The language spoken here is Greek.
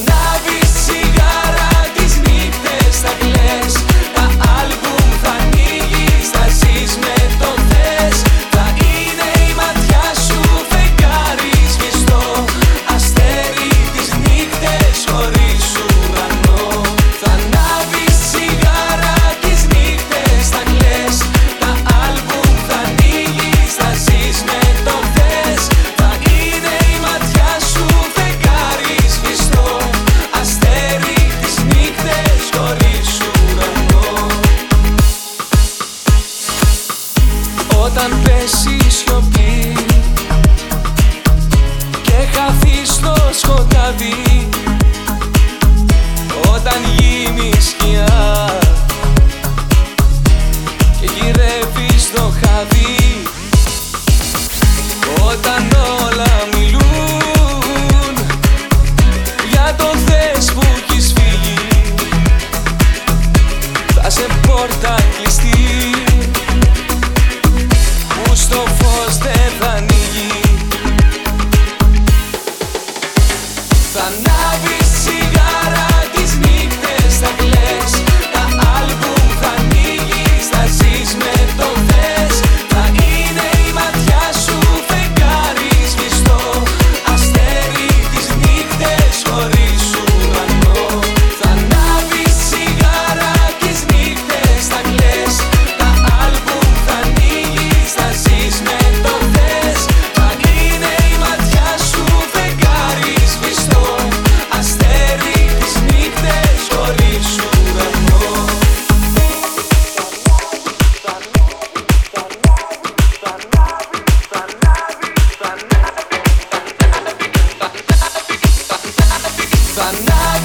ανάβεις τσιγάρα τις νύχτες θα κλαις. Τα άλμπουμ θα ανοίγεις, θα ζεις με το θες. Θα είναι η ματιά σου φεγγάρι σβηστό, αστέρι τις νύχτες χωρίς ουρανό. Θα ανάβεις τσιγάρα τις νύχτες θα κλαις. Τα άλμπουμ θα ανοίγεις, θα ζεις με το θες. Θα είναι η ματιά σου φεγγάρι σβηστό, αστέρι τις νύχτες χωρίς ουρανό. Όταν πέσει η σιωπή και χαθείς στο σκοτάδι, όταν γίνει σκιά και γυρεύεις το χάδι, όταν όλα μιλούν για το θες που έχεις φύγει, θα σε πόρτα κλειστή που στο φως δεν θα ανοίγει. Θα ανάβεις τσιγάρα τις νύχτες θα κλαις. Τα άλμπουμ θα ανοίγεις, θα ζεις με το θες. Θα είναι η ματιά σου φεγγάρι σβηστό, αστέρι τις νύχτες χωρίς ουρανό. Θα ανάβεις τσιγάρα τις νύχτες θα κλαις. Τα άλμπουμ θα ανοίγεις, θα ζεις με το θες. Θα είναι η ματιά σου φεγγάρι σβηστό, αστέρι τις νύχτες χωρίς ουρανό. Θα ανάβεις